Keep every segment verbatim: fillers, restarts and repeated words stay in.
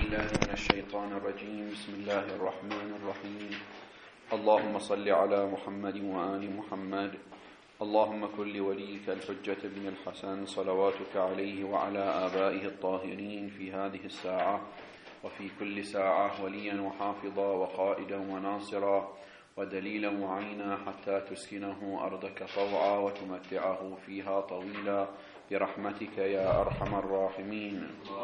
بالله من الشيطان الرجيم. بسم الله الرحمن الرحيم. اللهم صل على محمد وآل محمد. اللهم كن لوليك الحجة بن الحسن صلواتك عليه وعلى آبائه الطاهرين في هذه الساعة وفي كل ساعة وليا وحافظا وقائدا وناصرا ودليلا وعينا حتى تسكنه أرضك طوعا وتمتعه فيها طويلا برحمتك يا أرحم الراحمين.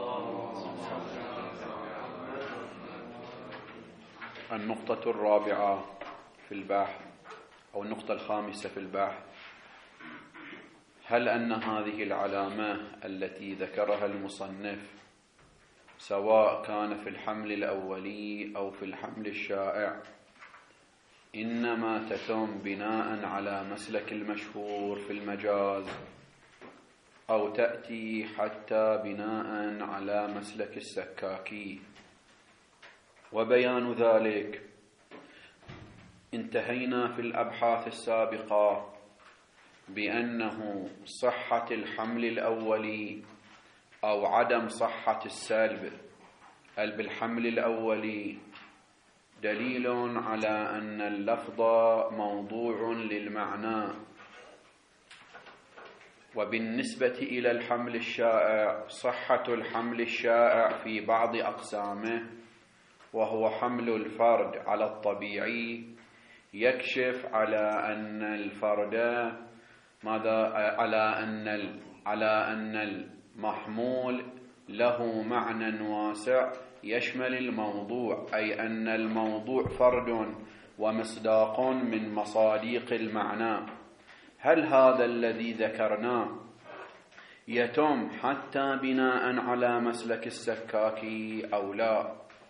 النقطة الرابعة في البحث أو النقطة الخامسة في البحث: هل أن هذه العلامة التي ذكرها المصنف سواء كان في الحمل الأولي أو في الحمل الشائع إنما تتم بناء على مسلك المشهور في المجاز أو تأتي حتى بناء على مسلك السكاكي؟ وبيان ذلك انتهينا في الأبحاث السابقة بأنه صحة الحمل الأولي أو عدم صحة السلب بالحمل الأولي دليل على أن اللفظ موضوع للمعنى. وبالنسبة إلى الحمل الشائع صحة الحمل الشائع في بعض أقسامه وهو حمل الفرد على الطبيعي يكشف على أن الفرد ماذا على أن على أن المحمول له معنى واسع يشمل الموضوع، أي أن الموضوع فرد ومصداق من مصاديق المعنى. هل هذا الذي ذكرناه يتم حتى بناء على مسلك السكاكي أو لا؟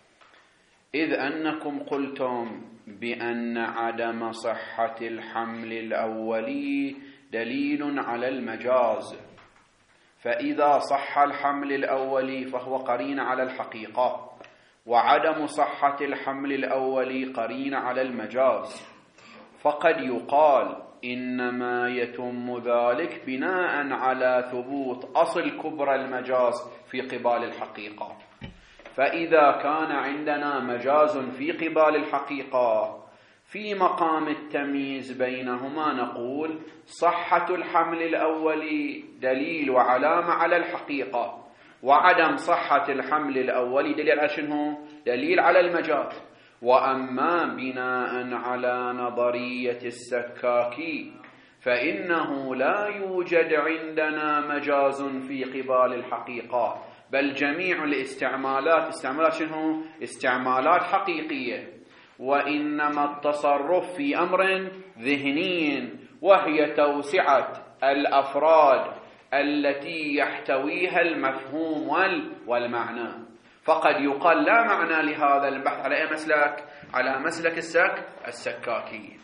إذ أنكم قلتم بأن عدم صحة الحمل الأولي دليل على المجاز، فإذا صح الحمل الأولي فهو قرين على الحقيقة، وعدم صحة الحمل الأولي قرين على المجاز. فقد يقال إنما يتم ذلك بناء على ثبوت أصل كبرى المجاز في قبال الحقيقة. فإذا كان عندنا مجاز في قبال الحقيقة في مقام التمييز بينهما نقول صحة الحمل الأولي دليل وعلامة على الحقيقة، وعدم صحة الحمل الأولي دليل على شنو؟ دليل على المجاز. وأما بناء على نظرية السكاكي فإنه لا يوجد عندنا مجاز في قبال الحقيقة، بل جميع الاستعمالات استعمالات شنو؟ استعمالات حقيقية، وإنما التصرف في أمر ذهني وهي توسعة الأفراد التي يحتويها المفهوم والمعنى. فقد يقال لا معنى لهذا البحث على أي مسلك؟ على مسلك السك السكاكي.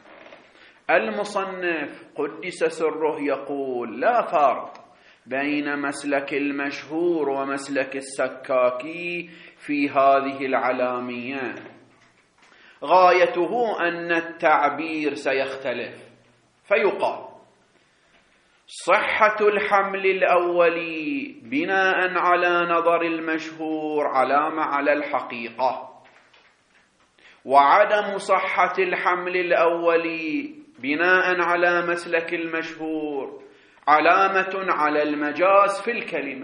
المصنف قدس سره يقول لا فرق بين مسلك المشهور ومسلك السكاكي في هذه العلامية، غايته أن التعبير سيختلف، فيقال صحة الحمل الأولي بناء على نظر المشهور علامة على الحقيقة، وعدم صحة الحمل الأولي بناء على مسلك المشهور علامة على المجاز في الكلمة.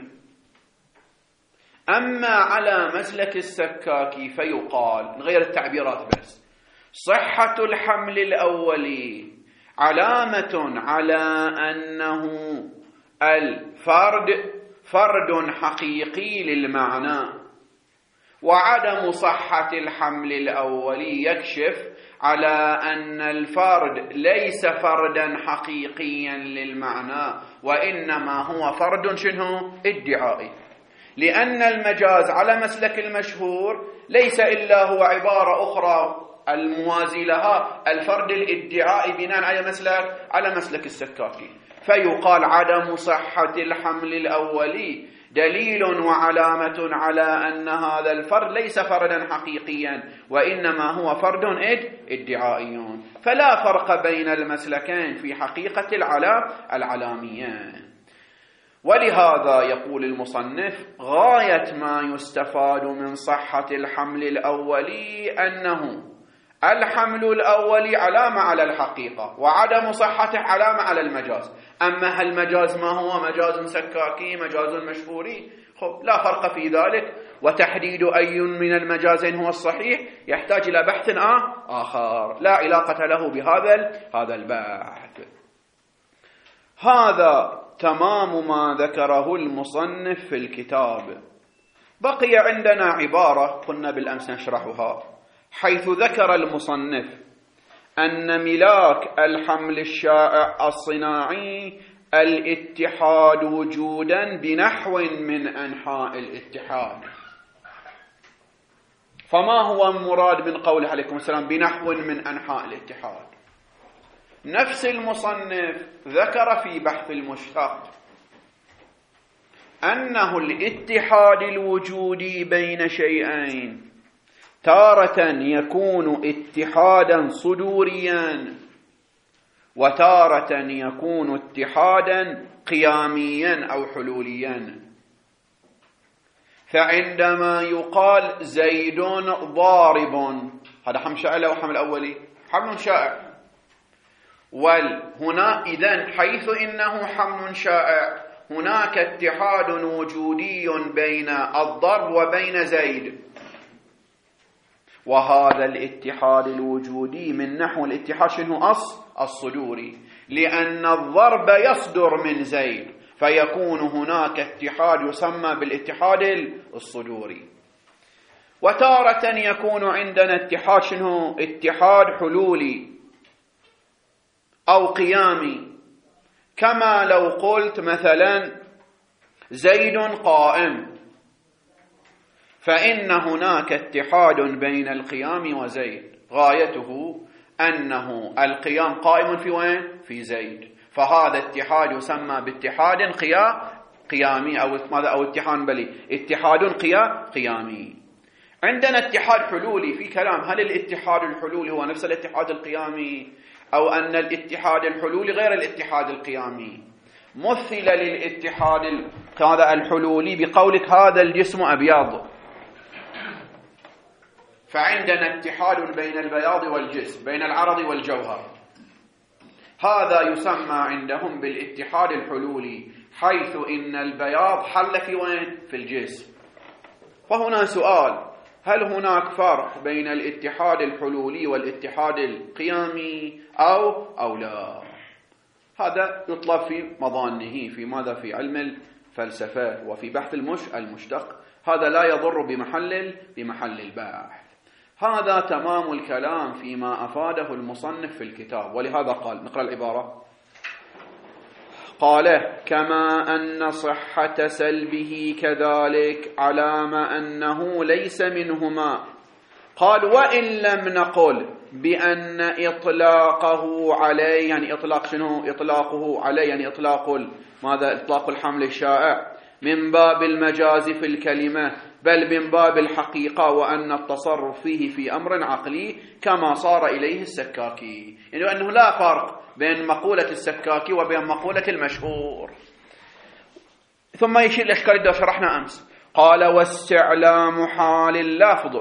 أما على مسلك السكاكي فيقال نغير التعبيرات بس صحة الحمل الأولي علامة على أنه الفرد فرد حقيقي للمعنى، وعدم صحة الحمل الأولي يكشف على أن الفرد ليس فردا حقيقيا للمعنى، وإنما هو فرد شنو؟ ادعائي، لأن المجاز على مسلك المشهور ليس إلا هو عبارة أخرى الموازي لها الفرد الادعائي بناء على مسلك على مسلك السكاكي. فيقال عدم صحة الحمل الأولي دليل وعلامة على أن هذا الفرد ليس فردا حقيقيا، وإنما هو فرد ادعائي. فلا فرق بين المسلكين في حقيقة العلامية. ولهذا يقول المصنف: غاية ما يستفاد من صحة الحمل الأولي أنه الحمل الأولي علامة على الحقيقة، وعدم صحته علامة على المجاز. أما المجاز ما هو؟ مجاز سكاكي، مجاز مشهوري، خب لا فرق في ذلك. وتحديد أي من المجازين هو الصحيح يحتاج إلى بحث آخر لا علاقة له بهذا هذا البحث. هذا تمام ما ذكره المصنف في الكتاب. بقي عندنا عبارة كنا بالأمس نشرحها، حيث ذكر المصنف أن ملاك الحمل الشائع الصناعي الاتحاد وجودا بنحو من أنحاء الاتحاد. فما هو المراد من قوله عليكم السلام بنحو من أنحاء الاتحاد؟ نفس المصنف ذكر في بحث المشتق أنه الاتحاد الوجودي بين شيئين تارة يكون اتحادا صدوريا، وتارة يكون اتحادا قياميا أو حلوليا. فعندما يقال زيد ضارب، هذا حمل شائع أو حمل أولي؟ حمل شائع. وهنا إذن حيث إنه حمل شائع هناك اتحاد وجودي بين الضرب وبين زيد، وهذا الاتحاد الوجودي من نحو الاتحاد شنو أصل الصدوري، لأن الضرب يصدر من زيد، فيكون هناك اتحاد يسمى بالاتحاد الصدوري. وتارة يكون عندنا اتحاد شنو اتحاد حلولي أو قيامي، كما لو قلت مثلا زيد قائم، فإن هناك اتحاد بين القيام وزيد، غايته أنه القيام قائم في وين؟ في زيد، فهذا اتحاد يسمى باتحاد قيامي أو ماذا أو اتحاد بلي اتحاد قيامي. عندنا اتحاد حلولي في كلام، هل الاتحاد الحلولي هو نفس الاتحاد القيامي أو أن الاتحاد الحلولي غير الاتحاد القيامي؟ مثل للاتحاد هذا الحلولي بقولك هذا الجسم أبيض، فعندنا اتحاد بين البياض والجسم، بين العرض والجوهر، هذا يسمى عندهم بالاتحاد الحلولي، حيث إن البياض حل في وين؟ في الجسم. فهنا سؤال: هل هناك فرق بين الاتحاد الحلولي والاتحاد القيامي أو أو لا؟ هذا يطلب في مظانه في ماذا؟ في علم الفلسفة وفي بحث المش المشتق، هذا لا يضر بمحل بمحل البحث. هذا تمام الكلام فيما أفاده المصنف في الكتاب. ولهذا قال، نقرأ العبارة، قال: كما أن صحة سلبه كذلك علامة أنه ليس منهما. قال: وإن لم نقل بأن إطلاقه عليه، يعني إطلاق شنو؟ إطلاقه عليه يعني إطلاق ماذا؟ إطلاق الحمل الشائع من باب المجاز في الكلمة، بل من باب الحقيقة، وأن التصرف فيه في أمر عقلي كما صار إليه السكاكي، يعني أنه لا فرق بين مقولة السكاكي وبين مقولة المشهور. ثم يشير الأشكال اللي شرحنا أمس، قال: واستعلام حال اللفظ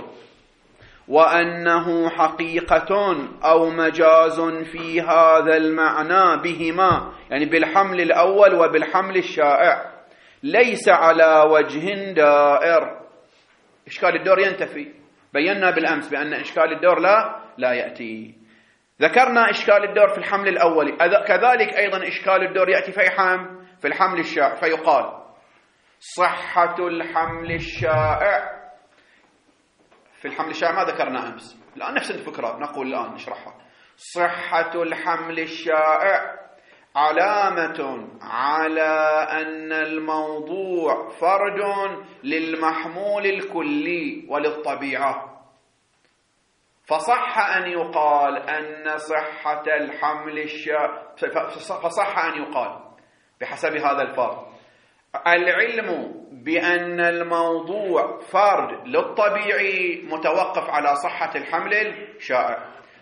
وأنه حقيقة أو مجاز في هذا المعنى بهما، يعني بالحمل الأول وبالحمل الشائع، ليس على وجه دائر. إشكال الدور ينتفي، بينا بالأمس بأن إشكال الدور لا لا يأتي. ذكرنا إشكال الدور في الحمل الأولي، كذلك أيضا إشكال الدور يأتي في حمل في الحمل الشائع، فيقال: صحة الحمل الشائع. في الحمل الشائع ما ذكرنا أمس، الآن نفس الفكرة نقول الآن نشرحها. صحة الحمل الشائع علامة على أن الموضوع فرد للمحمول الكلي وللطبيعة، فصح أن يقال أن صحة الحمل الشائع، فصح أن يقال بحسب هذا الفرض العلم بأن الموضوع فرد للطبيعي متوقف على صحة الحمل الشائع،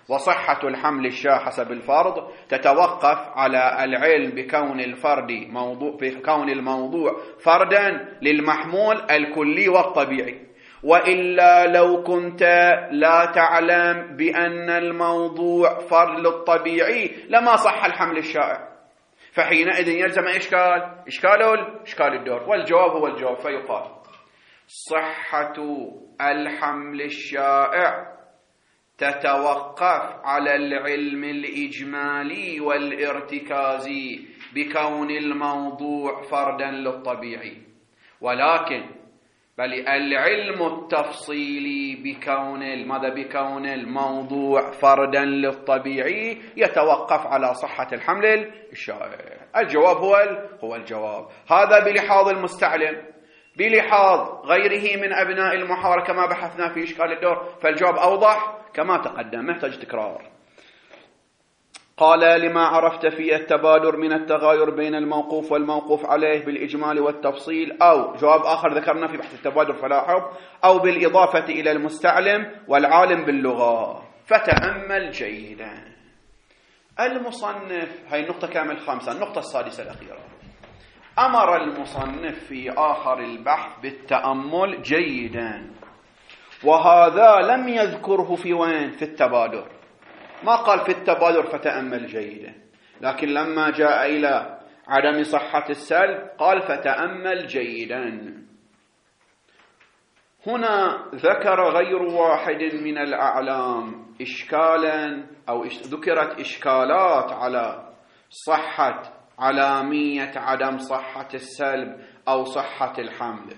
وصحة الحمل الشاع حسب الفرض تتوقف على العلم بكون الفرد موضوع بكون الموضوع فردا للمحمول الكلي والطبيعي، وإلا لو كنت لا تعلم بأن الموضوع فرد للطبيعي لما صح الحمل الشائع، فحينئذ يلزم إشكال إشكال إشكال الدور، والجواب هو الجواب. فيقال صحة الحمل الشائع تتوقف على العلم الإجمالي والارتكازي بكون الموضوع فردا للطبيعي، ولكن بل العلم التفصيلي بكون ماذا بكون الموضوع فردا للطبيعي يتوقف على صحة الحمل الشائع. الجواب هو هو الجواب. هذا بلحاظ المستعلم. بلحاظ غيره من أبناء المحاورة كما بحثنا في إشكال الدور فالجواب أوضح كما تقدم، محتاج تكرار. قال لما عرفت في التبادر من التغاير بين الموقوف والموقوف عليه بالإجمال والتفصيل، أو جواب آخر ذكرنا في بحث التبادر فلاحظ، أو بالإضافة إلى المستعلم والعالم باللغة. فتأمل جيدا المصنف، هاي النقطة كامل خامسة، النقطة السادسة الأخيرة، أمر المصنف في آخر البحث بالتأمل جيدا، وهذا لم يذكره في وين؟ في التبادر. ما قال في التبادر فتأمل جيدا، لكن لما جاء إلى عدم صحة السلب قال فتأمل جيدا. هنا ذكر غير واحد من الأعلام إشكالا أو ذكرت إشكالات على صحة علامية عدم صحة السلب أو صحة الحمل،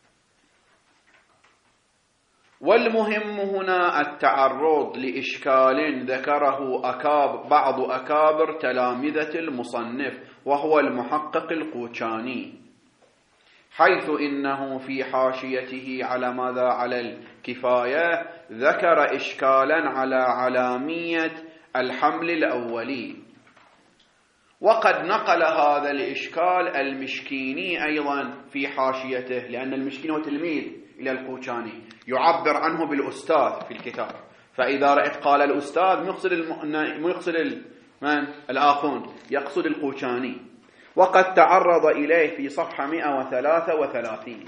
والمهم هنا التعرض لإشكال ذكره أكاب بعض أكابر تلامذة المصنف وهو المحقق القوشاني، حيث إنه في حاشيته على ماذا؟ على الكفاية ذكر إشكالا على علامية الحمل الأولي، وقد نقل هذا الإشكال المشكيني أيضا في حاشيته، لأن المشكيني هو تلميذ إلى القوشاني يعبر عنه بالأستاذ في الكتاب، فإذا رأيت قال الأستاذ يقصد الم... يقصد من الآخون، يقصد القوشاني، وقد تعرض إليه في صفحة مئة وثلاثة وثلاثين.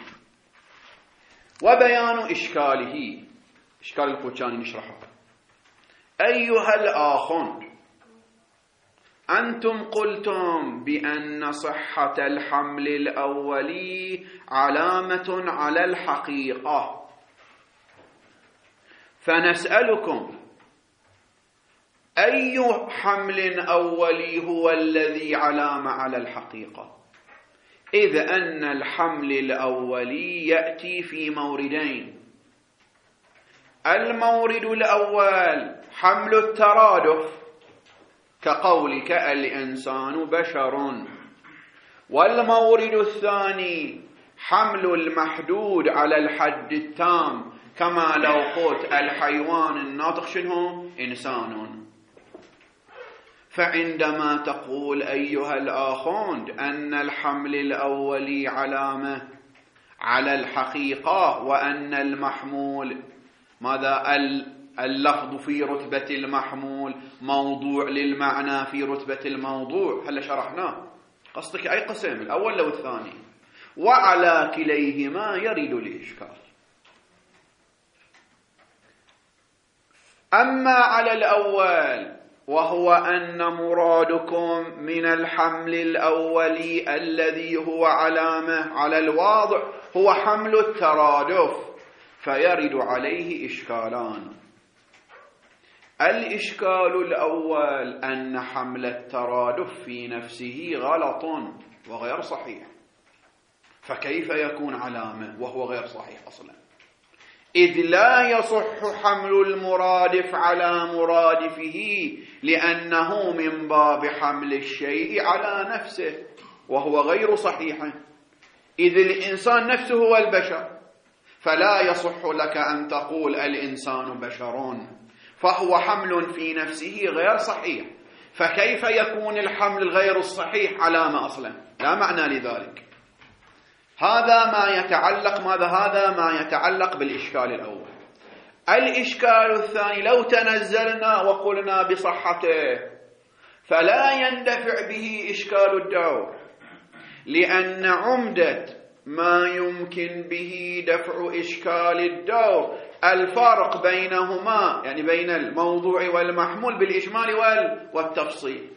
وبيان إشكاله، إشكال القوشاني نشرحه. أيها الآخون، أنتم قلتم بأن صحة الحمل الأولي علامة على الحقيقة، فنسألكم أي حمل أولي هو الذي علامة على الحقيقة؟ إذ أن الحمل الأولي يأتي في موردين. المورد الأول حمل الترادف كقولك الإنسان بشر، والمورد الثاني حمل المحدود على الحد التام كما لو قلت الحيوان الناطق شنو؟ إنسان. فعندما تقول أيها الآخوند أن الحمل الأولي علامة على الحقيقة وأن المحمول ماذا؟ اللفظ في رتبة المحمول، موضوع للمعنى في رتبة الموضوع، هل شرحناه؟ قصدك أي قسم، الأول لو الثاني؟ وعلى كليهما يرد الإشكال. أما على الأول وهو أن مرادكم من الحمل الأولي الذي هو علامة على الواضع هو حمل الترادف، فيرد عليه إشكالان. الإشكال الأول أن حمل الترادف في نفسه غلط وغير صحيح، فكيف يكون علامة وهو غير صحيح أصلا؟ إذ لا يصح حمل المرادف على مرادفه لأنه من باب حمل الشيء على نفسه وهو غير صحيح، إذ الإنسان نفسه هو البشر، فلا يصح لك أن تقول الإنسان بشر، فهو حمل في نفسه غير صحيح، فكيف يكون الحمل الغير الصحيح علامة أصلا؟ لا معنى لذلك. هذا ما يتعلق ماذا؟ هذا ما يتعلق بالإشكال الأول. الإشكال الثاني لو تنزلنا وقلنا بصحته فلا يندفع به إشكال الدور، لأن عمدة ما يمكن به دفع إشكال الدور الفرق بينهما، يعني بين الموضوع والمحمول بالإجمال والتفصيل،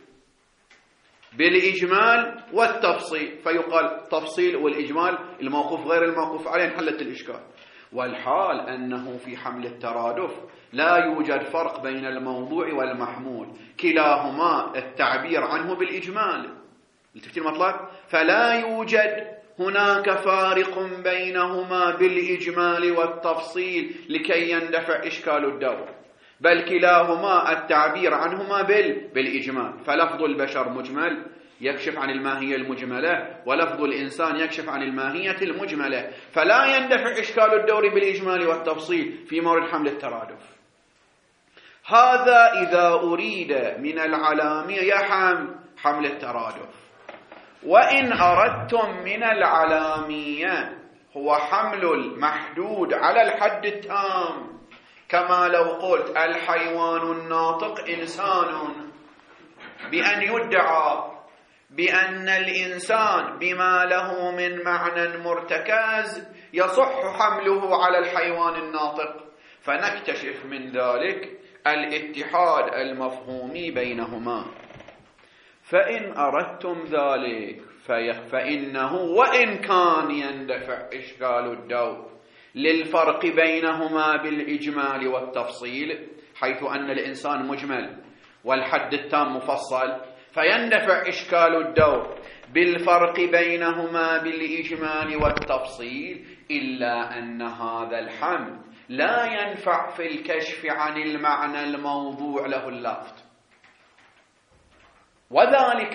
بالإجمال والتفصيل، فيقال تفصيل والإجمال الموقوف غير الموقوف عليه انحلت الإشكال. والحال أنه في حمل الترادف لا يوجد فرق بين الموضوع والمحمول، كلاهما التعبير عنه بالإجمال. التفتيل مطلق، فلا يوجد هناك فارق بينهما بالإجمال والتفصيل لكي يندفع إشكال الدور، بل كلاهما التعبير عنهما بالإجمال. فلفظ البشر مجمل يكشف عن الماهية المجملة، ولفظ الإنسان يكشف عن الماهية المجملة، فلا يندفع إشكال الدور بالإجمال والتفصيل في مورد حمل الترادف. هذا إذا أريد من العلامية يحمل حمل الترادف. وإن أردتم من العلامية هو حمل المحدود على الحد التام، كما لو قلت الحيوان الناطق إنسان، بأن يدعى بأن الإنسان بما له من معنى مرتكز يصح حمله على الحيوان الناطق، فنكتشف من ذلك الاتحاد المفهومي بينهما. فإن أردتم ذلك فإنه وإن كان يندفع إشكال الدور للفرق بينهما بالإجمال والتفصيل، حيث أن الإنسان مجمل والحد التام مفصل، فيندفع إشكال الدور بالفرق بينهما بالإجمال والتفصيل، إلا أن هذا الحمل لا ينفع في الكشف عن المعنى الموضوع له اللفظ، وذلك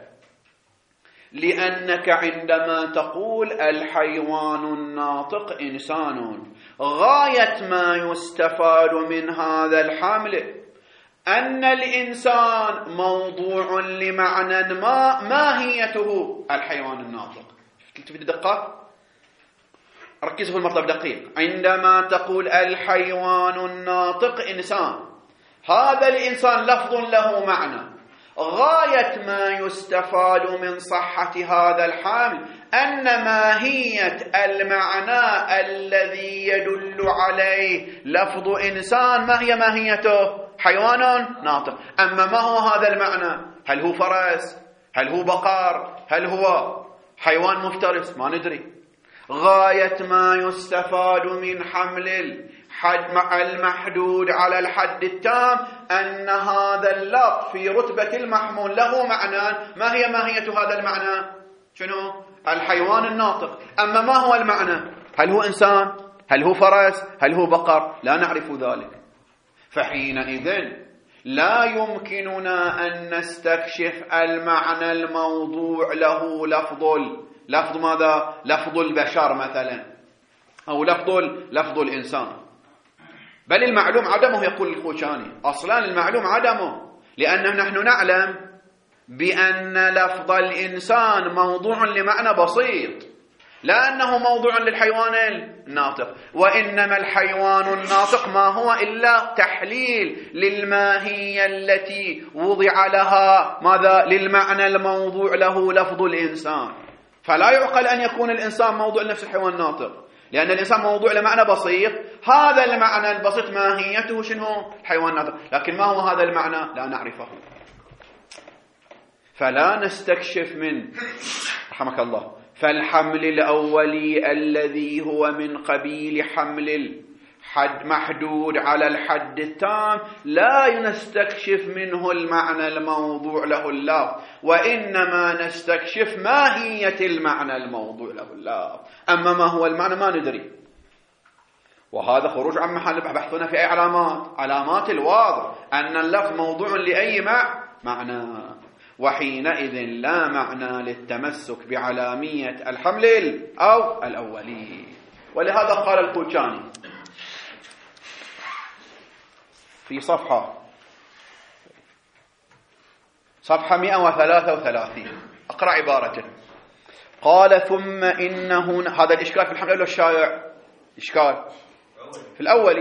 لأنك عندما تقول الحيوان الناطق إنسان، غاية ما يستفاد من هذا الحمل أن الإنسان موضوع لمعنى ما ماهيته الحيوان الناطق. شفت بدقة؟ ركزوا في المطلب دقيق. عندما تقول الحيوان الناطق إنسان، هذا الإنسان لفظ له معنى، غاية ما يستفاد من صحة هذا الحمل أن ماهية المعنى الذي يدل عليه لفظ إنسان ما هي ماهيته؟ حيوان ناطق. أما ما هو هذا المعنى؟ هل هو فرس؟ هل هو بقر؟ هل هو حيوان مفترس؟ ما ندري. غاية ما يستفاد من حمل المحدود على الحد التام أن هذا اللفظ في رتبة المحمول له معنى. ما هي ماهية هذا المعنى؟ شنو؟ الحيوان الناطق. أما ما هو المعنى؟ هل هو إنسان؟ هل هو فرس؟ هل هو بقر؟ لا نعرف ذلك. فحينئذ لا يمكننا أن نستكشف المعنى الموضوع له لفظ لفظ ماذا؟ لفظ البشر مثلا، أو لفظ لفظ الإنسان، بل المعلوم عدمه. يقول الخوشاني أصلا المعلوم عدمه، لأنه نحن نعلم بأن لفظ الإنسان موضوع لمعنى بسيط، لا أنه موضوع للحيوان الناطق، وإنما الحيوان الناطق ما هو إلا تحليل للماهية التي وضع لها ماذا؟ للمعنى الموضوع له لفظ الإنسان. فلا يعقل أن يكون الإنسان موضوع لنفس الحيوان الناطق، لأن الإنسان موضوع لمعنى بسيط، هذا المعنى البسيط ماهيته شنو؟ الحيوان الناطق، لكن ما هو هذا المعنى؟ لا نعرفه. فلا نستكشف من رحمك الله فالحمل الأولي الذي هو من قبيل حمل الحد محدود على الحد التام لا نستكشف منه المعنى الموضوع له اللفظ، وإنما نستكشف ماهية المعنى الموضوع له اللفظ. أما ما هو المعنى ما ندري، وهذا خروج عن محل بحثنا في أي علامات؟ علامات الواضح أن اللفظ موضوع لأي معنى، وحينئذ لا معنى للتمسك بعلامية الحمل أو الأولي. ولهذا قال القوشاني في صفحة صفحة مئة وثلاثة وثلاثين، أقرأ عبارته. قال ثم إنه، هذا الإشكال في الحمل الأولي الشائع، إشكال في الأولي،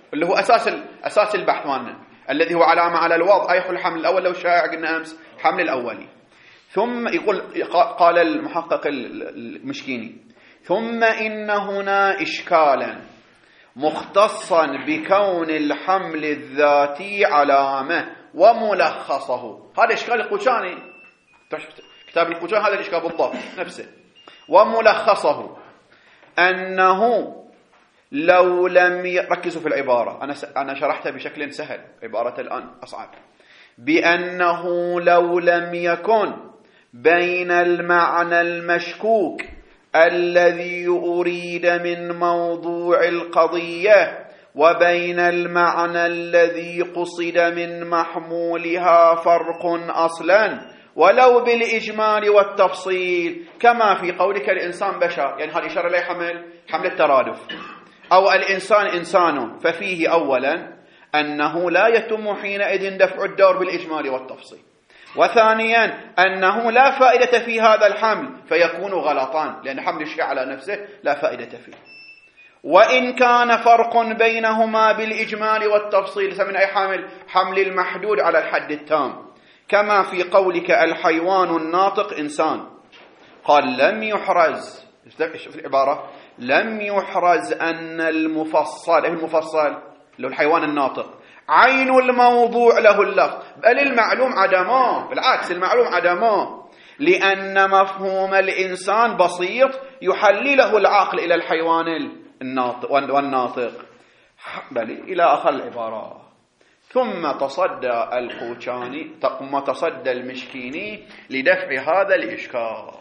اللي هو أساس أساس البحث مالنا، الذي هو علامة على الوضع، أي الحمل الأول لو شائع قلنا أمس حمل الأولي. ثم يقول قال المحقق المشكيني: ثم إن هنا إشكالا مختصا بكون الحمل الذاتي علامة وملخصه. هذا إشكال القوشاني، كتاب القوشاني هذا الإشكال بالضبط نفسه. وملخصه أنه لو لم ي... ركزوا في العبارة، أنا س... أنا شرحتها بشكل سهل، عبارة الآن أصعب. بأنه لو لم يكن بين المعنى المشكوك الذي أريد من موضوع القضية وبين المعنى الذي قصد من محمولها فرق أصلا ولو بالإجمال والتفصيل، كما في قولك الإنسان بشر، يعني هذه إشارة لي حمل حمل الترادف، أو الإنسان إنسان، ففيه أولا أنه لا يتم حينئذ دفع الدور بالإجمال والتفصيل، وثانيا أنه لا فائدة في هذا الحمل فيكون غلطان، لأن حمل الشيء على نفسه لا فائدة فيه. وإن كان فرق بينهما بالإجمال والتفصيل، من أي حمل؟ حمل المحدود على الحد التام، كما في قولك الحيوان الناطق إنسان. قال لم يحرز، شوف العبارة، لم يحرز أن المفصل، المفصل له الحيوان الناطق، عين الموضوع له اللفظ، بل المعلوم عدمه، بالعكس المعلوم عدمه، لأن مفهوم الإنسان بسيط يحلله العقل إلى الحيوان الناطق والناطق، بل إلى آخر العبارة. ثم تصدى القوشاني، ثم تصدى المشكيني لدفع هذا الإشكال،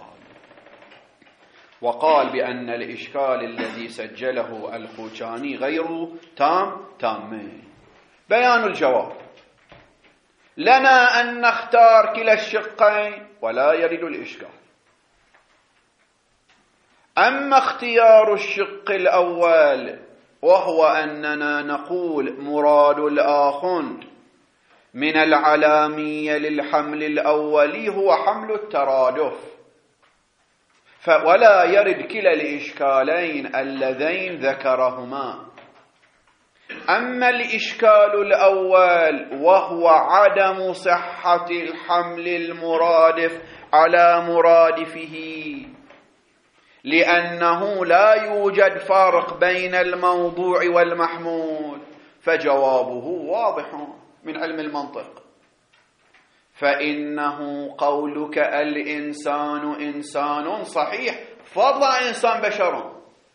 وقال بأن الإشكال الذي سجله القوشاني غير تام تامين. بيان الجواب: لنا أن نختار كلا الشقين ولا يرد الإشكال. أما اختيار الشق الأول وهو أننا نقول مراد الآخر من العلامية للحمل الأولي هو حمل الترادف، ولا يرد كلا الإشكالين اللذين ذكرهما. أما الإشكال الأول وهو عدم صحة الحمل المرادف على مرادفه، لأنه لا يوجد فرق بين الموضوع والمحمول، فجوابه واضح من علم المنطق، فإنه قولك الإنسان إنسان صحيح، فضل إنسان بشر،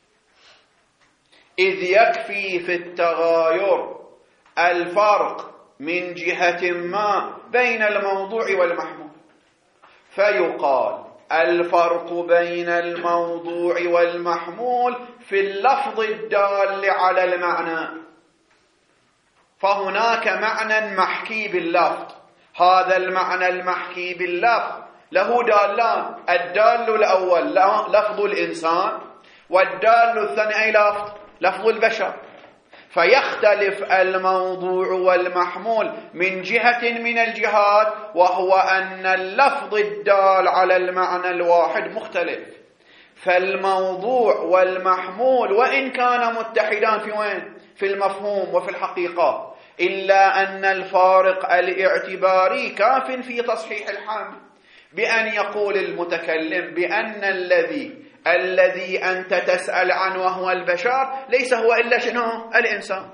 إذ يكفي في التغاير الفرق من جهة ما بين الموضوع والمحمول، فيقال الفرق بين الموضوع والمحمول في اللفظ الدال على المعنى، فهناك معنى محكي باللفظ، هذا المعنى المحكي باللفظ له دالان، الدال الأول لفظ الإنسان، والدال الثاني أي لفظ لفظ البشر، فيختلف الموضوع والمحمول من جهة من الجهات، وهو أن اللفظ الدال على المعنى الواحد مختلف. فالموضوع والمحمول وإن كان متحدان في وين؟ في المفهوم وفي الحقيقة، إلا أن الفارق الاعتباري كاف في تصحيح الحمل، بأن يقول المتكلم بأن الذي الذي أنت تسأل عنه وهو البشر ليس هو إلا شنو؟ الإنسان.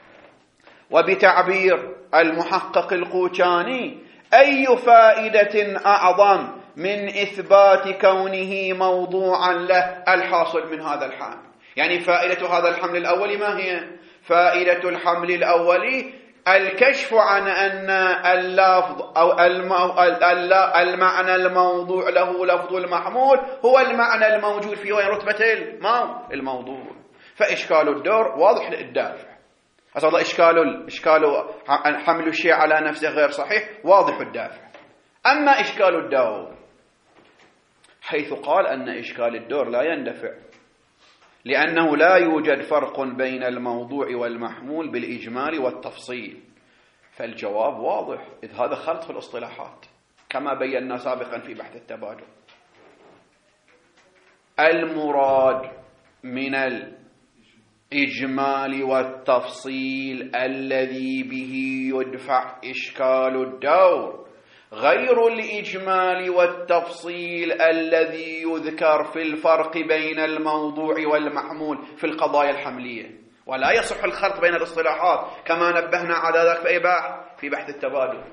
وبتعبير المحقق القوشاني: أي فائدة أعظم من إثبات كونه موضوعا له الحاصل من هذا الحمل؟ يعني فائدة هذا الحمل الأولي ما هي؟ فائدة الحمل الأولي الكشف عن أن اللفظ أو المعنى الموضوع له لفظ المحمول هو المعنى الموجود في وين؟ رتبة الموضوع. فإشكال الدور واضح للدافع. أصلا إشكال إشكال حمل الشيء على نفسه غير صحيح واضح الدافع. أما إشكال الدور حيث قال أن إشكال الدور لا يندفع، لأنه لا يوجد فرق بين الموضوع والمحمول بالإجمال والتفصيل، فالجواب واضح، إذ هذا خلط في الاصطلاحات كما بينا سابقا في بحث التبادل. المراد من الإجمال والتفصيل الذي به يدفع إشكال الدور، غير الإجمال والتفصيل الذي يذكر في الفرق بين الموضوع والمحمول في القضايا الحملية. ولا يصح الخلط بين الاصطلاحات كما نبهنا على ذلك في أي بحث؟ في بحث التبادل،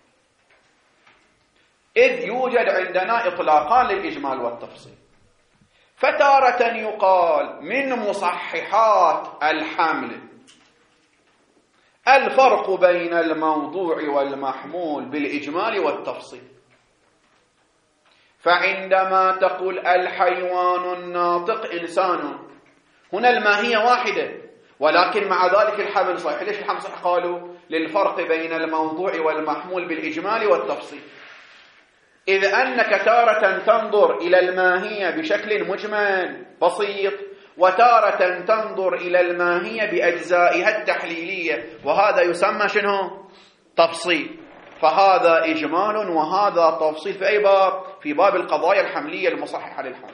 إذ يوجد عندنا إطلاقان للإجمال والتفصيل. فتارة يقال من مصححات الحمل الفرق بين الموضوع والمحمول بالإجمال والتفصيل، فعندما تقول الحيوان الناطق إنسان، هنا الماهية واحدة ولكن مع ذلك الحمل صحيح. ليش الحمل صحيح؟ قالوا للفرق بين الموضوع والمحمول بالإجمال والتفصيل، إذ أنك تارة تنظر إلى الماهية بشكل مجمل بسيط، وتارة تنظر إلى الماهية بأجزائها التحليلية، وهذا يسمى شنو؟ تفصيل. فهذا إجمال وهذا تفصيل في أي باب؟ في باب القضايا الحملية المصححة للحمل.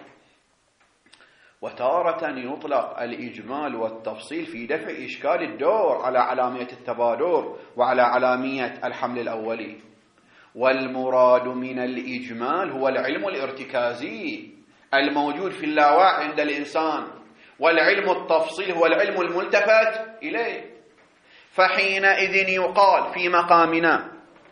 وتارة يطلق الإجمال والتفصيل في دفع إشكال الدور على علامية التبادر وعلى علامية الحمل الأولي. والمراد من الإجمال هو العلم الارتكازي الموجود في اللاواعي عند الإنسان، والعلم التفصيل هو العلم الملتفت إليه. فحينئذ يقال في مقامنا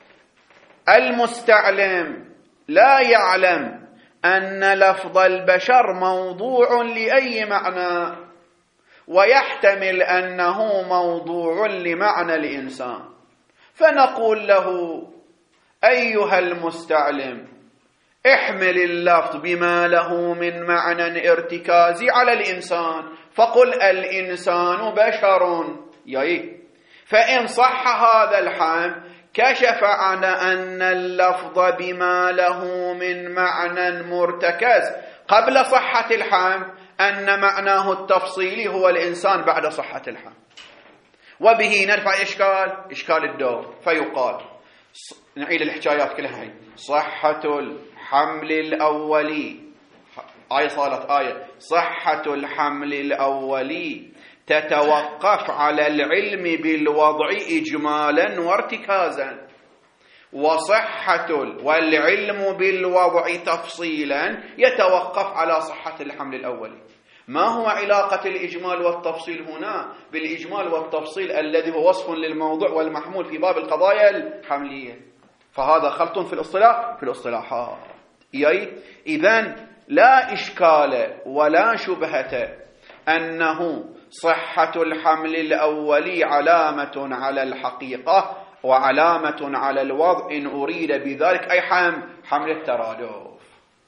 المستعلم لا يعلم أن لفظ البشر موضوع لأي معنى، ويحتمل أنه موضوع لمعنى الإنسان، فنقول له أيها المستعلم احمل اللفظ بما له من معنى ارتكازي على الإنسان، فقل الإنسان بشر يأي. فإن صح هذا الحمل كشف عن أن اللفظ بما له من معنى مرتكز قبل صحة الحمل أن معناه التفصيلي هو الإنسان بعد صحة الحمل، وبه نرفع إشكال إشكال الدور. فيقال، نعيد الحكايات كلها هي. صحة الحمل الأولي، آية صارت آية، صحة الحمل الأولي تتوقف على العلم بالوضع إجمالا وارتكازا، وصحة والعلم بالوضع تفصيلا يتوقف على صحة الحمل الأولي. ما هو علاقة الإجمال والتفصيل هنا بالإجمال والتفصيل الذي هو وصف للموضوع والمحمول في باب القضايا الحملية؟ فهذا خلط في الاصطلاح في الاصطلاحات. إذن لا إشكال ولا شبهة أنه صحة الحمل الأولي علامة على الحقيقة وعلامة على الوضع إن أريد بذلك أي حمل حمل الترادف.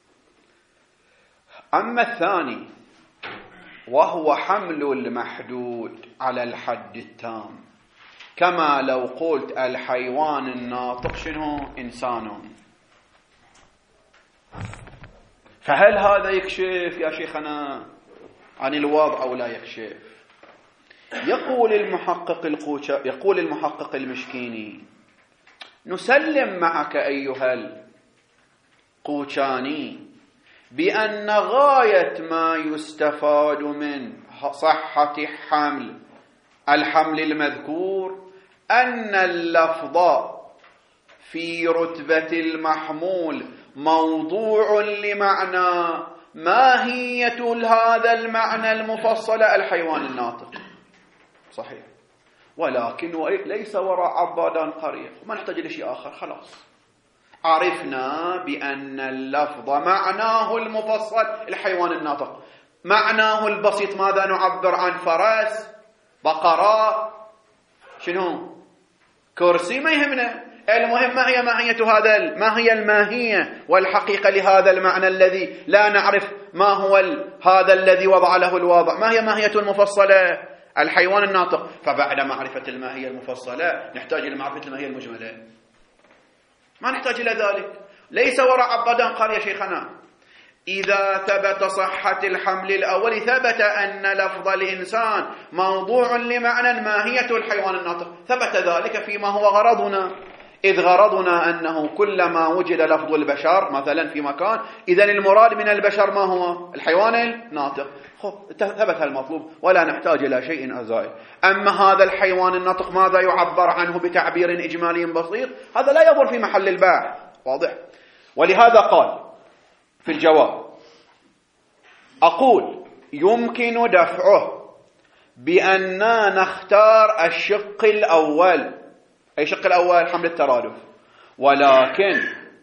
أما الثاني وهو حمل المحدود على الحد التام، كما لو قلت الحيوان الناطق شنو؟ إنسان، فهل هذا يكشف يا شيخنا عن الوضع أو لا يكشف؟ يقول المحقق القوشا يقول المحقق المشكيني: نسلم معك أيها القوشاني بأن غاية ما يستفاد من صحة حمل الحمل المذكور أن اللفظ في رتبة المحمول موضوع لمعنى ماهية هذا المعنى المفصل الحيوان الناطق. صحيح، ولكن ليس وراء عبادان قرية، ما نحتاج لشيء آخر. خلاص عرفنا بأن اللفظ معناه المفصل الحيوان الناطق. معناه البسيط ماذا نعبر عن؟ فرس، بقرة، شنو؟ كرسي، ما يهمنا. المهم ما هي ماهية هذا، ما هي الماهية والحقيقة لهذا المعنى الذي لا نعرف ما هو هذا الذي وضع له الواضع. ما هي ماهية المفصلة؟ الحيوان الناطق. فبعد معرفة الماهية المفصلة نحتاج إلى معرفة الماهية المجملة، ما نحتاج إلى ذلك. ليس وراء عبادان قال يا شيخنا إذا ثبت صحة الحمل الأول ثبت أن لفظ الإنسان موضوع لمعنى ماهية الحيوان الناطق. ثبت ذلك فيما هو غرضنا، إذ غرضنا أنه كلما وجد لفظ البشر مثلا في مكان، إذن المراد من البشر ما هو؟ الحيوان الناطق. ثبت المطلوب ولا نحتاج إلى شيء أزائد. أما هذا الحيوان النطق ماذا يعبر عنه بتعبير إجمالي بسيط، هذا لا يضر في محل البحث. واضح؟ ولهذا قال في الجواب: أقول يمكن دفعه بأننا نختار الشق الأول. أي شق الأول؟ حمل الترادف. ولكن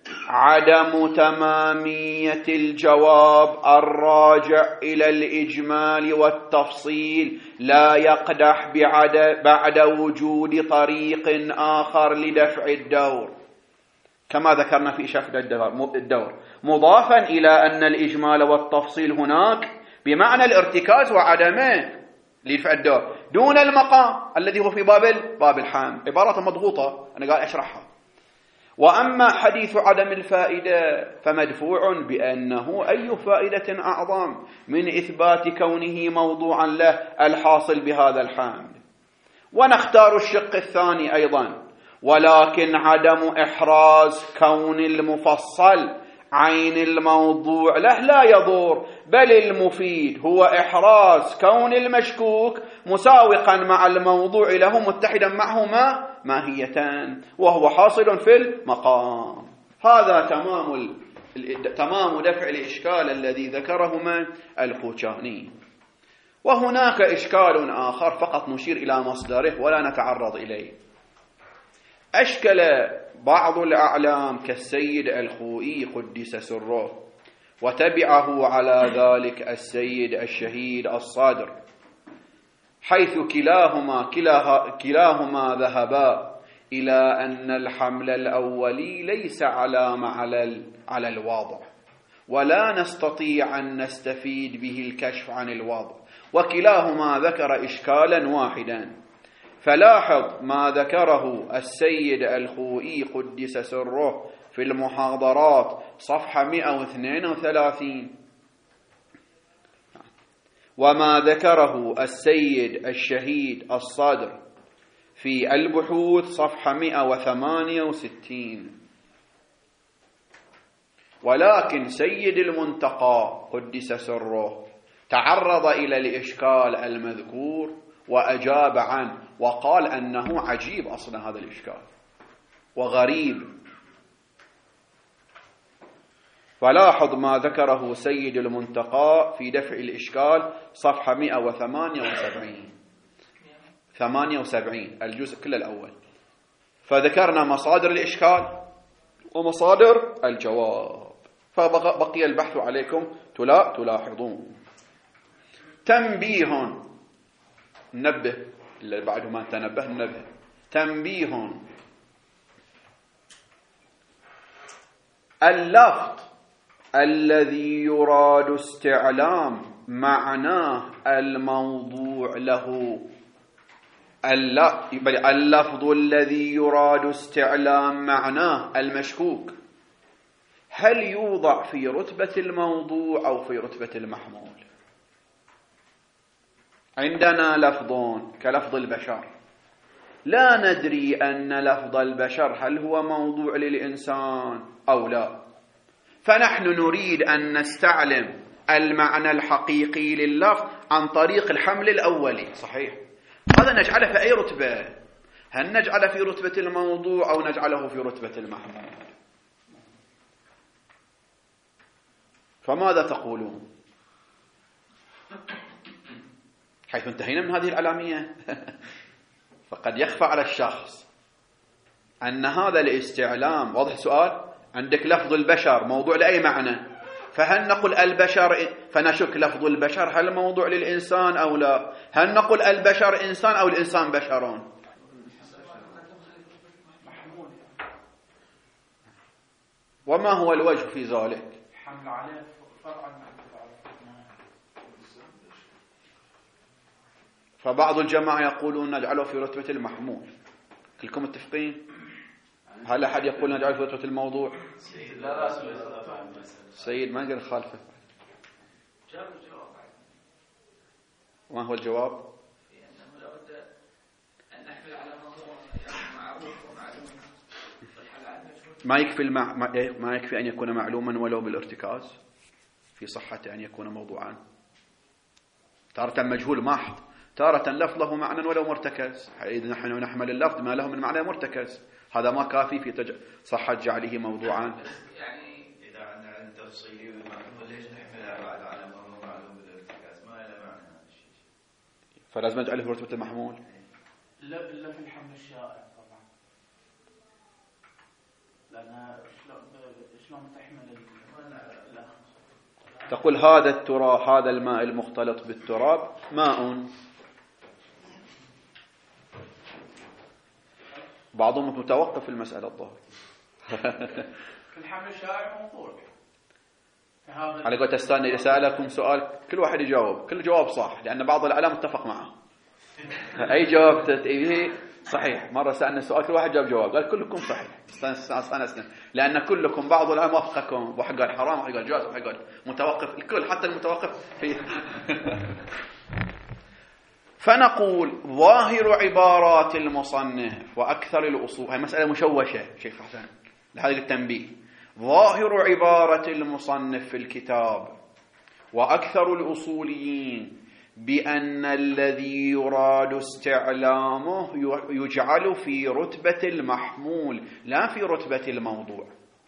عدم تمامية الجواب الراجع إلى الإجمال والتفصيل لا يقدح بعد, بعد وجود طريق آخر لدفع الدور، كما ذكرنا في إشافة الدور، مضافا إلى أن الإجمال والتفصيل هناك بمعنى الارتكاز وعدمه لدفع الدور دون المقام الذي هو في باب باب الحمل. عبارة مضغوطة أنا قال أشرحها. وأما حديث عدم الفائدة فمدفوع بأنه أي فائدة أعظم من إثبات كونه موضوعا له الحاصل بهذا الحمل. ونختار الشق الثاني أيضا، ولكن عدم إحراز كون المفصل عين الموضوع له لا يضر، بل المفيد هو إحراز كون المشكوك مساوقا مع الموضوع له متحدا معه ما ماهيتان، وهو حاصل في المقام. هذا تمام تمام دفع الإشكال الذي ذكره من الخوشاني. وهناك إشكال آخر فقط نشير إلى مصدره ولا نتعرض إليه. أشكل بعض الأعلام كالسيد الخوئي قدس سره، وتبعه على ذلك السيد الشهيد الصادر، حيث كلاهما كلاه كلاهما ذهبا إلى أن الحمل الأولي ليس علامة على على الواضع، ولا نستطيع أن نستفيد به الكشف عن الواضع، وكلاهما ذكر إشكالا واحدا. فلاحظ ما ذكره السيد الخوئي قدس سره في المحاضرات صفحة مئة واثنين وثلاثين، وما ذكره السيد الشهيد الصادر في البحوث صفحة مئة وثمانية وستين. ولكن سيد المنتقى قدس سره تعرض إلى الإشكال المذكور وأجاب عنه، وقال أنه عجيب أصلا هذا الإشكال وغريب. فلاحظ ما ذكره سيد المنتقى في دفع الإشكال صفحة مئة وثمانية وسبعين ثمانية وسبعين الجزء كله الأول. فذكرنا مصادر الإشكال ومصادر الجواب، فبقي البحث عليكم تلا تلاحظون. تنبيه، نبه اللي بعده ما تنبه نبه. تنبيه: اللفظ الذي يراد استعلام معناه الموضوع له، اللفظ الذي يراد استعلام معناه المشكوك، هل يوضع في رتبة الموضوع أو في رتبة المحمول؟ عندنا لفظون كلفظ البشر، لا ندري أن لفظ البشر هل هو موضوع للإنسان أو لا، فنحن نريد أن نستعلم المعنى الحقيقي لللفظ عن طريق الحمل الأولي. صحيح، هذا نجعله في أي رتبة؟ هل نجعله في رتبة الموضوع أو نجعله في رتبة المحمول؟ فماذا تقولون؟ حيث انتهينا من هذه العلامية فقد يخفى على الشخص أن هذا الاستعلام، واضح السؤال؟ عندك لفظ البشر موضوع لأي معنى، فهل نقول البشر، فنشك لفظ البشر هل موضوع للإنسان أو لا؟ هل نقول البشر إنسان أو الإنسان بشرون؟ وما هو الوجه في ذلك؟ حمل عليه فرعا. فبعض الجماعة يقولون نجعله في رتبة المحمول. كلكم متفقين؟ هل أحد يقول نجعله في رتبة الموضوع؟ سيد ما نقدر خالفه. وما هو الجواب؟ ما يكفي المع... ما يكفي أن يكون معلوما ولو بالارتكاز في صحة أن يكون موضوعا. تارة مجهول محض، تارة لفظ له معنى ولو مرتكز. إذا نحن نحمل اللفظ ما له من معنى مرتكز، هذا ما كافي في تج... صحة جعله موضوعا. يعني إذا عندنا علم تفصيلي والمحمول ليش نحملها بعد على ما هو معلوم بالارتكاز؟ ما له معنى هذا الشيء. فلازم نجعله في رتبة المحمول. لا إلا في الحمل الشائع طبعا، لأن شلون تحمل ال تقول هذا التراب، هذا الماء المختلط بالتراب ماء. بعضهم متوقف في المسألة الظاهر. في الحمل الشائع موضوع. على قولة استنى، إذا سألكم سؤال كل واحد يجاوب، كل جواب صح، لأن بعض العلماء اتفق معه. أي جواب تتئيه صحيح. مرة سألنا سؤال كل واحد جاب جواب، قال كلكم صحيح. استنى استنى، لأن كلكم بعض العلماء وافقكم، واحد قال حرام، واحد قال جواز، واحد قال متوقف، الكل حتى المتوقف في. فنقول ظاهر عبارات المصنف وأكثر الأصول، هذه مسألة مشوشة شيخ حسن لهذا التنبيه. ظاهر عبارة المصنف في الكتاب وأكثر الأصوليين بأن الذي يراد استعلامه يجعل في رتبة المحمول لا في رتبة الموضوع.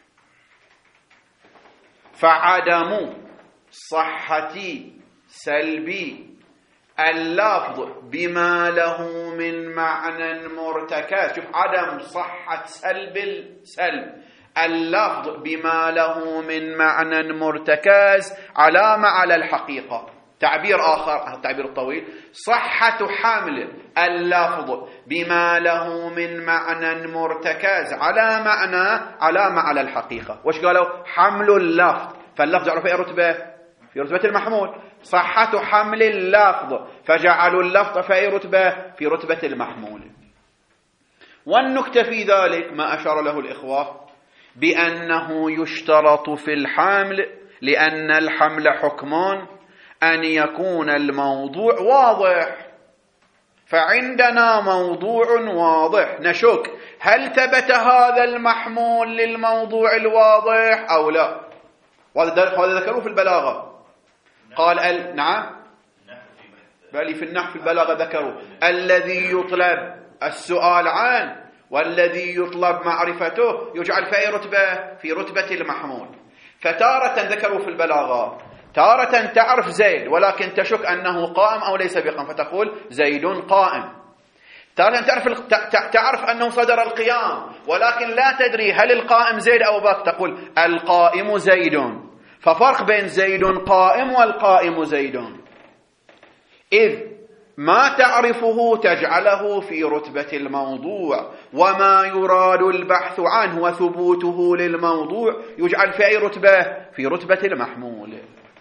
فعدم صحة سلبي اللفظ بما له من معنى مرتكز، شوف عدم صحة سلب السلب اللفظ بما له من معنى مرتكز علامة على الحقيقة. تعبير آخر، التعبير الطويل، صحة حمل اللفظ بما له من معنى مرتكز على معنى علامة على الحقيقة. وش قالوا؟ حمل اللفظ، فاللفظ جعلوا في رتبة في رتبة المحمول. صحة حمل اللفظ فجعلوا اللفظ في رتبة في رتبة المحمول. والنكتة في ذلك ما أشار له الإخوة بأنه يشترط في الحمل، لأن الحمل حكمان، أن يكون الموضوع واضح. فعندنا موضوع واضح، نشك هل ثبت هذا المحمول للموضوع الواضح أو لا. وهذا ذكروه في البلاغة. قال ال... نعم بل في النحو في البلاغة ذكروا الذي يطلب السؤال عنه والذي يطلب معرفته يجعل في رتبة في رتبة المحمول. فتارة ذكروا في البلاغة تارة تعرف زيد ولكن تشك أنه قائم أو ليس بقائم، فتقول زيد قائم. تارة تعرف تعرف أنه صدر القيام ولكن لا تدري هل القائم زيد أو باك، تقول القائم زيد. ففرق بين زيد قائم والقائم زيد، إذ ما تعرفه تجعله في رتبة الموضوع، وما يراد البحث عنه وثبوته للموضوع يجعل في أي رتبة؟ في رتبة المحمول.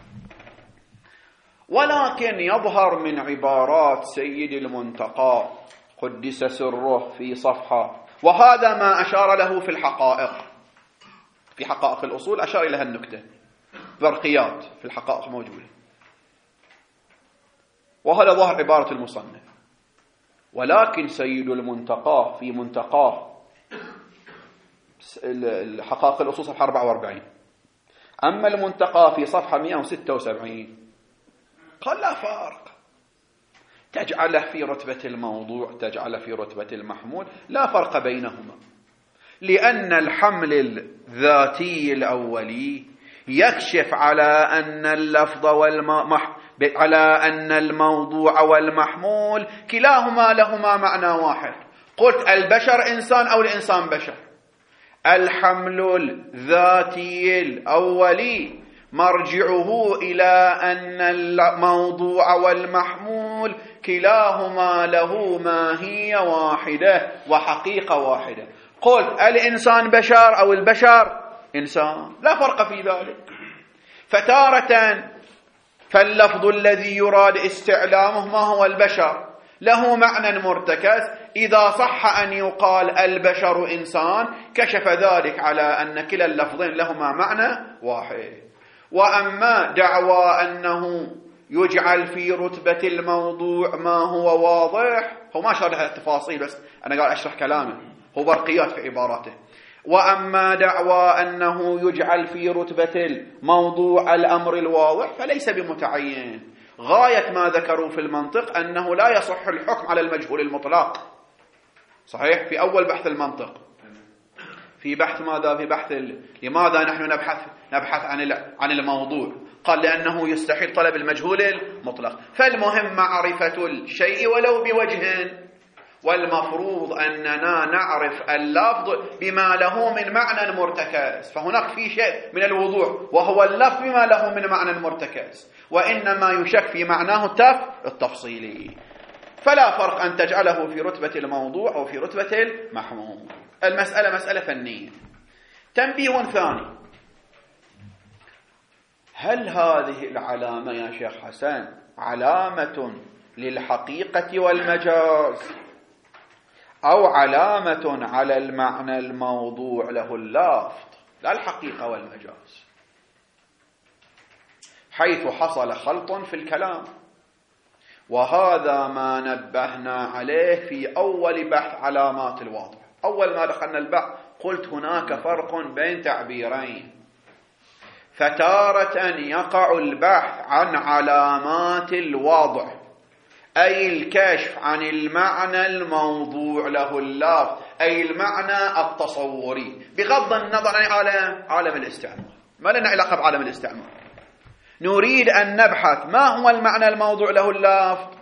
ولكن يظهر من عبارات سيد المنتقى قدس سره في صفحة، وهذا ما أشار له في الحقائق، في حقائق الأصول أشار إلى النكتة، برقيات في الحقائق موجودة، وهذا ظهر عبارة المصنف. ولكن سيد المنتقى في منتقاه الحقائق الأصول صفحة أربعة وأربعين، أما المنتقى في صفحة مئة وستة وسبعين قال لا فرق، تجعله في رتبة الموضوع تجعله في رتبة المحمول، لا فرق بينهما، لأن الحمل الذاتي الأولي يكشف على أن اللفظ والمح على أن الموضوع والمحمول كلاهما لهما معنى واحد. قلت البشر إنسان أو الإنسان بشر، الحمل الذاتي الأولي مرجعه إلى أن الموضوع والمحمول كلاهما له ماهية واحدة وحقيقة واحدة. قلت الإنسان بشر أو البشر إنسان، لا فرق في ذلك. فتارة فاللفظ الذي يراد استعلامه ما هو البشر له معنى مرتكز، إذا صح أن يقال البشر إنسان كشف ذلك على أن كلا اللفظين لهما معنى واحد. وأما دعوى أنه يجعل في رتبة الموضوع ما هو واضح، هو ما شرح التفاصيل بس أنا قال أشرح كلامه، هو برقيات في عباراته. وأما دعوى أنه يجعل في رتبة الموضوع الأمر الواضح فليس بمتعين، غاية ما ذكروا في المنطق أنه لا يصح الحكم على المجهول المطلق. صحيح؟ في أول بحث المنطق، في بحث ماذا؟ في بحث ال... لماذا نحن نبحث نبحث عن ال... عن الموضوع؟ قال لأنه يستحيل طلب المجهول المطلق. فالمهم معرفة الشيء ولو بوجه، والمفروض أننا نعرف اللفظ بما له من معنى مرتكز. فهناك في شيء من الوضوح وهو اللفظ بما له من معنى مرتكز، وإنما يشك في معناه التف التفصيلي. فلا فرق أن تجعله في رتبة الموضوع أو في رتبة المحمول. المسألة مسألة فنية. تنبيه ثاني: هل هذه العلامة يا شيخ حسن علامة للحقيقة والمجاز أو علامة على المعنى الموضوع له اللافظ لا الحقيقة والمجاز، حيث حصل خلط في الكلام؟ وهذا ما نبهنا عليه في أول بحث علامات الواضح. أول ما دخلنا البحث قلت هناك فرق بين تعبيرين، فتارة يقع البحث عن علامات الواضح أي الكشف عن المعنى الموضوع له اللفظ، أي المعنى التصوري، بغض النظر عن عالم عالم الاستعمار. ما لنا علاقة بعالم الاستعمار، نريد أن نبحث ما هو المعنى الموضوع له اللفظ.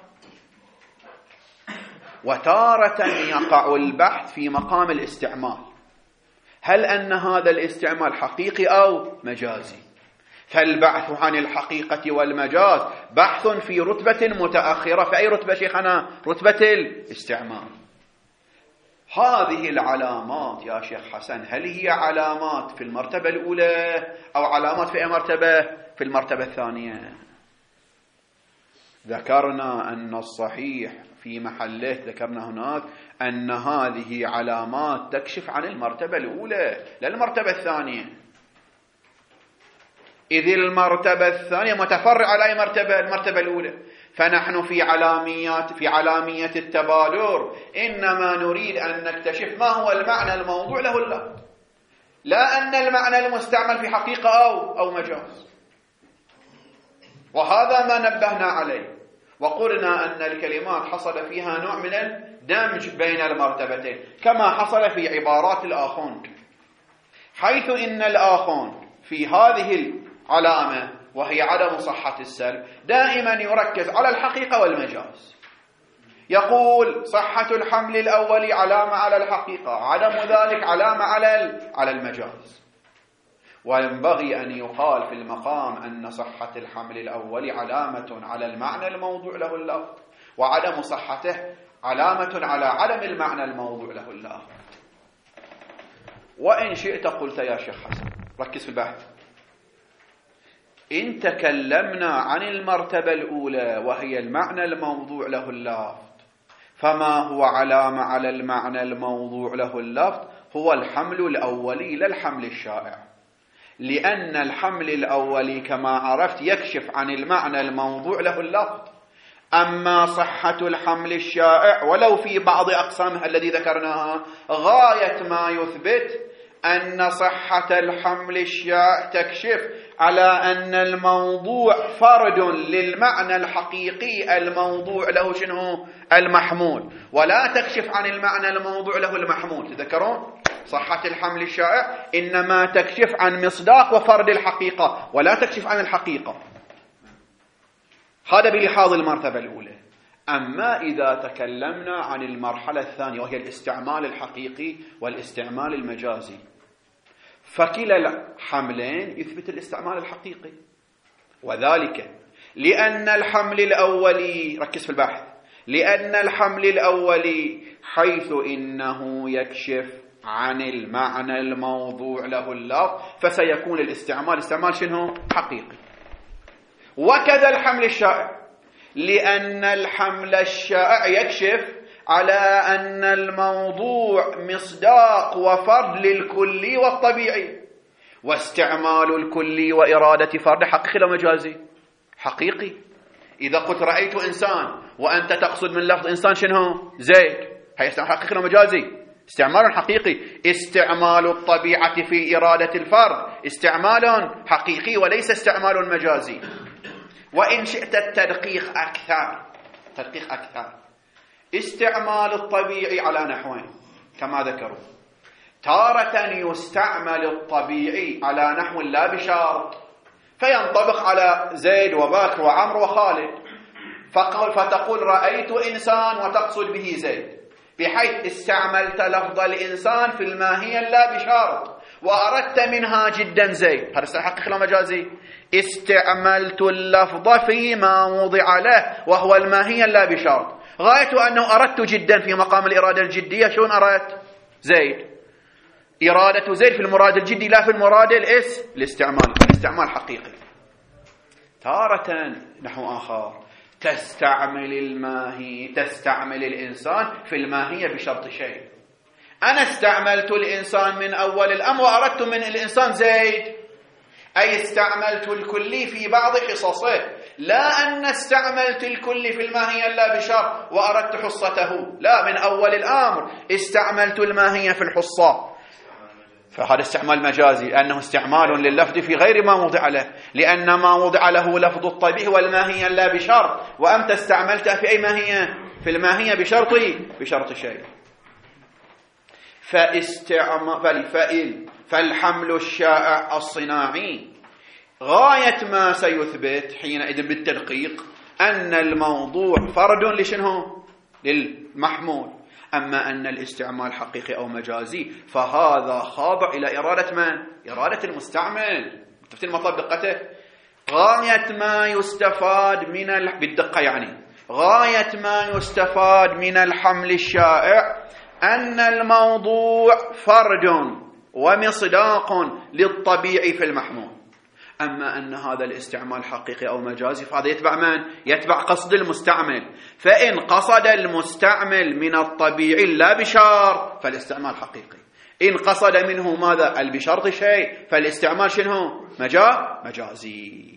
وتارة يقع البحث في مقام الاستعمال، هل أن هذا الاستعمال حقيقي أو مجازي؟ فالبحث عن الحقيقة والمجاز بحث في رتبة متأخرة. في أي رتبة شيخنا؟ رتبة الاستعمال. هذه العلامات يا شيخ حسن هل هي علامات في المرتبة الأولى أو علامات في أي مرتبة؟ في المرتبة الثانية. ذكرنا أن الصحيح في محله، ذكرنا هناك أن هذه علامات تكشف عن المرتبة الأولى لا المرتبة الثانية، إذ المرتبة الثانية متفرع على أي مرتبة؟ المرتبة الأولى. فنحن في علاميات في علامية التبادر إنما نريد أن نكتشف ما هو المعنى الموضوع له اللفظ، لا أن المعنى المستعمل في حقيقة أو أو مجاز. وهذا ما نبهنا عليه، وقلنا أن الكلمات حصل فيها نوع من الدمج بين المرتبتين، كما حصل في عبارات الآخون، حيث إن الآخون في هذه العلامة وهي عدم صحة السلب دائما يركز على الحقيقة والمجاز. يقول صحة الحمل الأول علامة على الحقيقة، عدم ذلك علامة على على المجاز. وينبغي أن يقال في المقام أن صحة الحمل الأول علامة على المعنى الموضوع له اللفظ، وعدم صحته علامة على عدم المعنى الموضوع له اللفظ. وإن شئت قلت يا شيخ حسن، ركز في البحث، إن تكلمنا عن المرتبة الأولى وهي المعنى الموضوع له اللفظ، فما هو علامة على المعنى الموضوع له اللفظ؟ هو الحمل الأولي لا الحمل الشائع، لأن الحمل الأولي كما عرفت يكشف عن المعنى الموضوع له اللفظ. أما صحة الحمل الشائع ولو في بعض أقسامه الذي ذكرناها غاية ما يثبت أن صحة الحمل الشائع تكشف على أن الموضوع فرد للمعنى الحقيقي الموضوع له شنو؟ المحمول، ولا تكشف عن المعنى الموضوع له المحمول. تذكرون صحة الحمل الشائع إنما تكشف عن مصداق وفرد الحقيقة ولا تكشف عن الحقيقة. هذا بلحاظ المرتبة الأولى. أما إذا تكلمنا عن المرحلة الثانية وهي الاستعمال الحقيقي والاستعمال المجازي، فكلا الحملين يثبت الاستعمال الحقيقي، وذلك لأن الحمل الأولي، ركز في البحث، لأن الحمل الأولي حيث إنه يكشف عن المعنى الموضوع له اللفظ فسيكون الاستعمال استعمال شنو؟ حقيقي. وكذا الحمل الشائع، لأن الحمل الشائع يكشف على أن الموضوع مصداق وفرد للكلي والطبيعي، واستعمال الكلي وإرادة فرد حقيقي لو مجازي؟ حقيقي. إذا قلت رأيت إنسان وأنت تقصد من لفظ إنسان شنو؟ زيد، هي استعمال حقيقي لو مجازي؟ استعمال حقيقي. استعمال الطبيعة في إرادة الفرد استعمال حقيقي وليس استعمال مجازي. وإن شئت التدقيق أكثر تدقيق أكثر استعمال الطبيعي على نحوين كما ذكروا. تارة يستعمل الطبيعي على نحو لا بشرط، فينطبق على زيد وبكر وعمر وخالد، فتقول رأيت إنسان وتقصد به زيد، بحيث استعملت لفظ الإنسان في الماهية لا بشرط وأردت منها جدا زيد. هذا استحقق لا مجازي. استعملت اللفظ فيما وضع له وهو الماهية لا بشرط، غاية أنه أردت جدا في مقام الإرادة الجدية. شلون أردت؟ زيد، إرادة زيد في المراد الجدي لا في المراد الإس الاستعمال، الاستعمال حقيقي. تارة نحو آخر تستعمل الماهي تستعمل الإنسان في الماهية بشرط شيء. أنا استعملت الإنسان من أول الأمر وأردت من الإنسان زيد، أي استعملت الكلي في بعض حصصه، لا أن استعملت الكلي في الماهية لا بشرط وأردت حصته، لا، من أول الأمر استعملت الماهية في الحصة. فهذا استعمال مجازي، لأنه استعمال لللفظ في غير ما وضع له، لأن ما وضع له لفظ الطبيعي والماهية لا بشرط، وأنت استعملتها في أي ماهية؟ في الماهية بشرط بشرط شيء. فاستعمال فإل فالحمل الشائع الصناعي غاية ما سيثبت حينئذ بالتدقيق أن الموضوع فرد لشنه؟ للمحمول. أما أن الاستعمال حقيقي أو مجازي فهذا خاضع إلى إرادة من؟ إرادة المستعمل. تفتين مطلب دقته. غاية ما يستفاد من ال... بالدقة يعني غاية ما يستفاد من الحمل الشائع أن الموضوع فرد ومصداق للطبيعي في المحمول. أما أن هذا الاستعمال حقيقي أو مجازي فهذا يتبع من؟ يتبع قصد المستعمل. فإن قصد المستعمل من الطبيعي لا بشرط فالاستعمال حقيقي، إن قصد منه ماذا؟ البشرط شيء فالاستعمال شنو؟ مجا مجازي.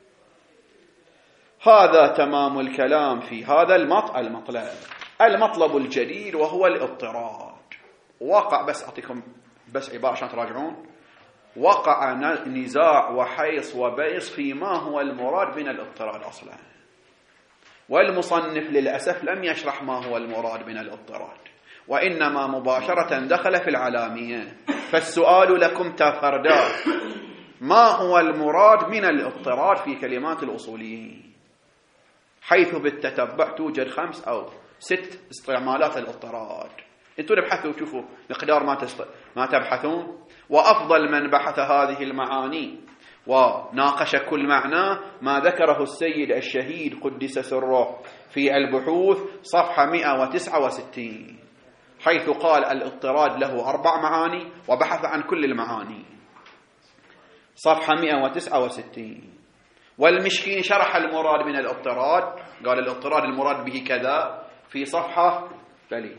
هذا تمام الكلام في هذا المطلب. المطلب الجديد وهو الاضطراد. وقع بس أعطيكم بس عبارة عشان تراجعون. وقع نزاع وحيص وبيص فيما هو المراد من الاضطراد أصلا، والمصنف للأسف لم يشرح ما هو المراد من الاضطراد، وإنما مباشرة دخل في العلامية. فالسؤال لكم تفردا: ما هو المراد من الاضطراد في كلمات الأصوليين؟ حيث بالتتبع توجد خمس أو ست استعمالات الاضطراد. انتوا ابحثوا وشوفوا مقدار ما تست... ما تبحثون. وأفضل من بحث هذه المعاني وناقش كل معنى ما ذكره السيد الشهيد قدس سره في البحوث صفحة مئة وتسعة وستين، حيث قال الاضطراد له أربع معاني وبحث عن كل المعاني. صفحة مئة وتسعة وستين. والمشكين شرح المراد من الاضطراد، قال الاضطراد المراد به كذا في صفحة بلي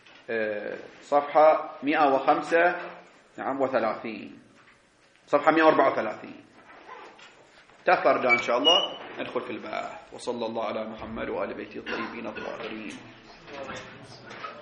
صفحة مئة وخمسة نعم وثلاثين، صفحة مئة وأربعة وثلاثين. تفرد إن شاء الله ندخل في البحث. وصلى الله على محمد وآل بيته الطيبين الطاهرين.